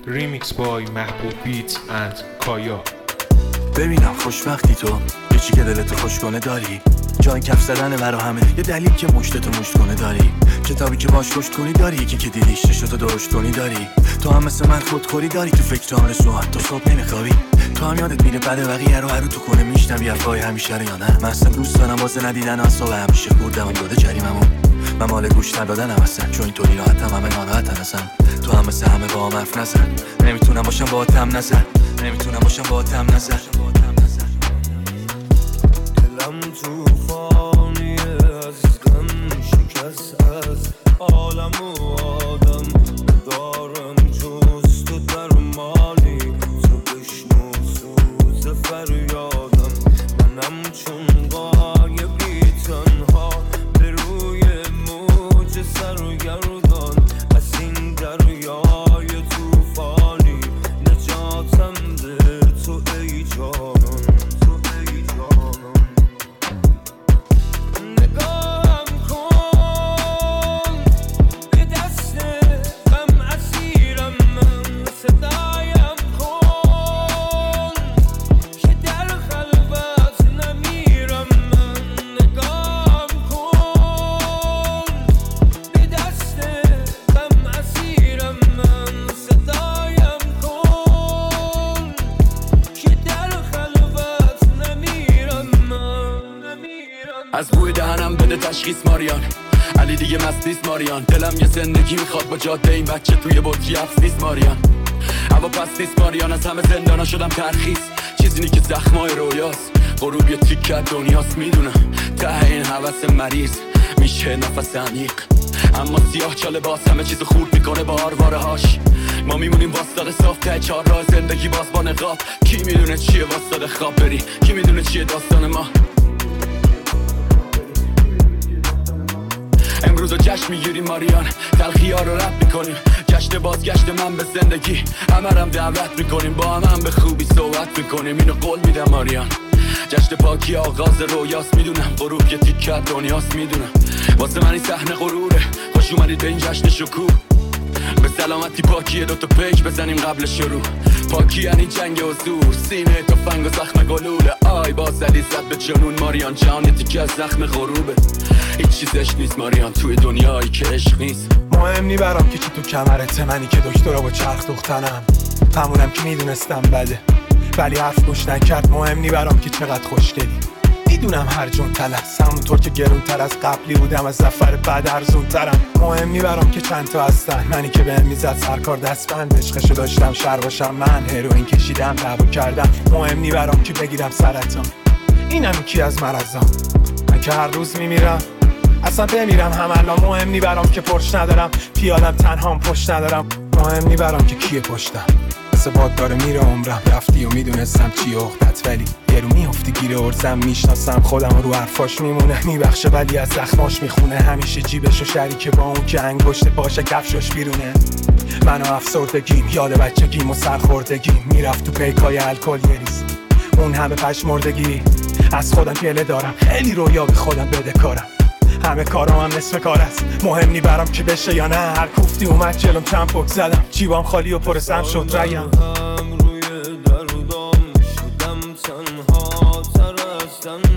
Remix by محبوب بیتس اند کایا. ببینم خوشبختی تو یه چی که دلتو خوش کنه داری، جای کف زدن برا همه یه دلیل که مشتتو مشت کنه داری، کتابی که باش رشد کنی داری، یکی که دیدیش چشتو درشت کنی داری، تو هم مثل من خودخوری داری، تو فکر آرزوهات تو صبح نمیخوابی، تو هم یادت میره بعد بقیه رو هرو تو کنه میشنوی حرفای همیشه رو یا نه؟ من اصلا دوست دارم واسه ندیدن اصلا همیشه خوردم داده جریممو، من مال گوش ندادنم اصلا، چون اینطوری راحتم همه ناراحتن اصلا، تو هم مثل همه با هم حرف نزن، نمیتونم باشم با تم نزن، نمیتونم باشم با تم نزن. دلم توفانیه از غم شکست از عالم و آدم، ندارم جز تو درمانی، تو بشنو سوز فریادم، منم چون غایبی تنها به روی موج سرگردان، از این دریای توفانی نجاتم ده تو ای جانان. از بوی دهنم بده تشخیص ماریان، علی دیگه مست نیست ماریان، دلم یه زندگی میخواد با جاده این بچه توی بطری حفظ نیست ماریان، هوا پس نیست ماریان، از همه زندانا شدم ترخیص، چیزی که زخمای رویاست، غروب یه تیکه دنیاست، میدونم ته این حوث مریض میشه نفس عمیق، اما سیاه چاله باز همه چیز خورد میکنه با آرواره هاش، ما میمونیم واسطاده صاف ته چهار راه زندگی باز با نقاب، کی میدونه چیه واسطاده خواب بری، کی میدونه چیه داستان ما، امروز رو جشن میگیریم ماریان، تلخی ها رو رد میکنیم، جشن بازگشت من به زندگی، همرم دعوت میکنیم، با هم به خوبی صحبت میکنیم، اینو قول میدم ماریان، جشن پاکی آغاز رویاست، میدونم غروب یه تیکه دنیاست، میدونم واسه من این صحنه غروره، خوش اومدید به این جشن شکوه، به سلامتی پاکیه دوتا پیک بزنیم قبل شروع، پاکی یعنی جنگ حضور، سینه تفنگ و زخم گلوله، آی باز زدی زد به جنون ماریان، جهان یه تیکه از زخم غروبه، هیچ چیزش نیست ماریان توی دنیایی که عشق نیست، مهم نی برام که چی تو کمرته، منی که دکترا با چرخ دختنم، همونم که میدونستم بده ولی حرف گوش نکرد، مهم نی برام که چقدر خوشگلی، میدونم هر جون تلس، همونطور که گرونتر از قبلی بودم از سفر بعد ارزون ترم، مهم نی برام که چند تا هستن، منی که بهم میزد سرکار دستبند، عشقشو داشتم شر باشم من، هروئین کشیدم دعوا کردم، مهم نی برام که بگیرم سرطان، اینم کی از مرزام، من که هر روز میمیرم اصلا بمیرم هم الان، مهم نی برام که پرش ندارم، پیادم تنهام پشت ندارم، مهم نی برام که کیه پشتم، مثل باد داره میره عمرم، رفتی و میدونستم چیه اخدت، ولی یه رو میافتی گیر ارزم، میشناسم خودم رو حرفاش میمونه، میبخشه ولی از زخماش میخونه، همیشه جیبشو شریکه با اون که انگشت باشه کفشش بیرونه، من و افسردگیم یاد بچگیم و سرخوردگیم، میرفت تو پیکای الکل یه ریز، اون همه پشمردگی، از خودم گله دارم، خیلی رویا به خودم بدهکارم، همه کارام هم نصف کار است، مهم نی برام که بشه یا نه، هر کوفتی اومد جلوم چند پک زدم، جیبام خالی و پر سم شد ریم، هم روی دردام شدم تنها تر از تنها.